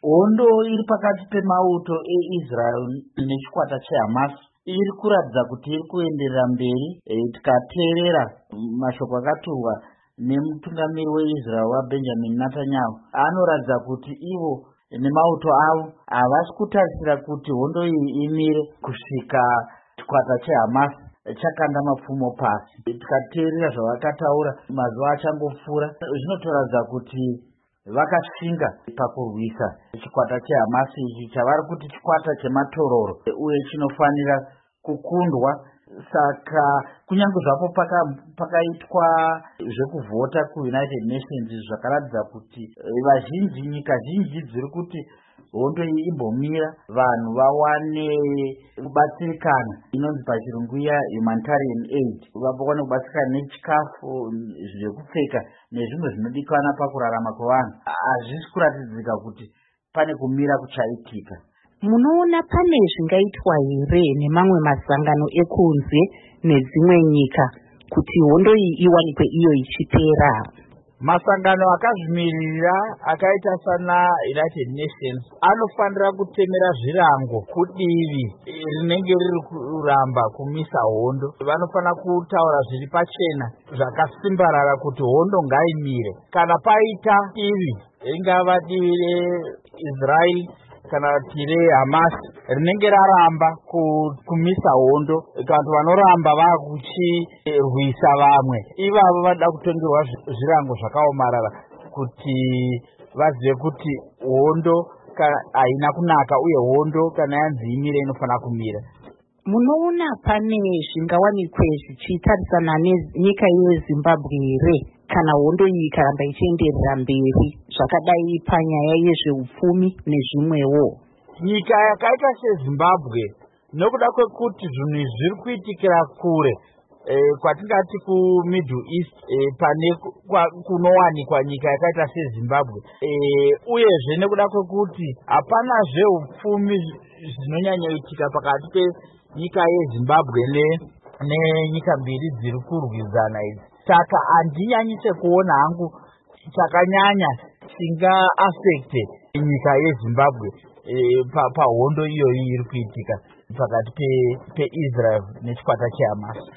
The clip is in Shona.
Hondo iri pakati pemauto eIsrael nechikwata cheHamas iri kuratidza kuti iri kuenderera mberi. Tikateerera mashoko akaturwa nemutungamiri weIsrael waBenjamin Netanyahu, anoratidza kuti ivo nemauto avo havasi kutarisira kuti hondo iyi imire kusvika chikwata cheHamas chakanda mapfumo pasi. Tikateerera zvavakataura mazuva achangopfuura, zvinotoratidza kuti vakashinga pakurwisa chikwata cheHamas ichi chavari kuti chikwata chematororo uye chinofanira kukundwa. Saka kunyange zvapo pakaitwa zvekuvhota kuUnited Nations zvakaratidza kuti vazhinji, nyika zhinji dziri kuti hondo iyi imbomira, vanhu vawane kubatsirikana, inonzi pachirungu iya humanitarian aid, vawane kubatsirikana nechikafu, zvekupfeka nezvimwe zvinodikanwa pakurarama kwevanhu. Hazvisi kuratidzika kuti pane kumira kuchaitika. Munoona pane zvingaitwa here nemamwe masangano ekunze nedzimwe nyika kuti hondo iyi iwanikwe iyo ichipera? Masangano akazvimirira akaita sana United Nations anofanira kutemera zvirango kudivi rinenge riri kuramba kumisa hondo. Vanofanira kutaura zviri pachena zvakasimbarara kuti hondo ngaimire. Kana paita divi, ringava divi reIsrael kana tire Hamas rinenge raramba kumisa hondo, vantu vanoramba vakuchirwisa vamwe, ivavo vada kutongerwa zvirango zvakaomarara kuti vazive kuti hondo haina kunaka uye hondo kana yanzi imire inofanira kumira. Munoona pane zvingawanikwe zvichitarisana nenyika yeZimbabwe here kana hondo iyi ikaramba ichienderera mberi zvakadai panyaya yezveupfumi nezvimwewo? Nyika yakaita seZimbabwe, nokuda kwekuti zvinhu zviri kuitikira kure kwatingati kuMiddle East, pane kunowanikwa nyika yakaita seZimbabwe, uyezve nekuda kwekuti hapana zveupfumi zvinonyanyoitika pakati penyika yeZimbabwe nenyika mbiri dziri kurwizana idzi. Saka handinyanyise kuona hangu chakanyanya chinga affecte nyika yeZimbabwe pahondo iyoyi iri kuitika pakati peIsrael nechikwata cheHamas.